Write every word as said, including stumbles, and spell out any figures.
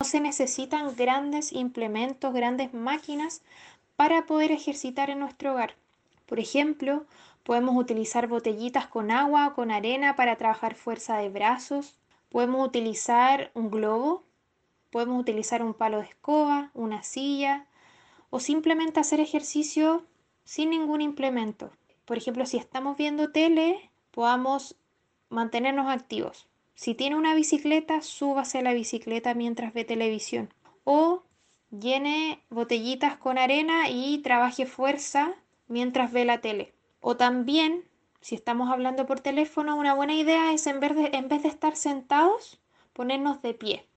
se necesitan grandes implementos, grandes máquinas para poder ejercitar en nuestro hogar. Por ejemplo, podemos utilizar botellitas con agua o con arena para trabajar fuerza de brazos. Podemos utilizar un globo, podemos utilizar un palo de escoba, una silla o simplemente hacer ejercicio sin ningún implemento. Por ejemplo, si estamos viendo tele, podamos mantenernos activos. Si tiene una bicicleta, súbase a la bicicleta mientras ve televisión. O llene botellitas con arena y trabaje fuerza mientras ve la tele. O también, si estamos hablando por teléfono, una buena idea es en vez de, en vez de estar sentados, ponernos de pie.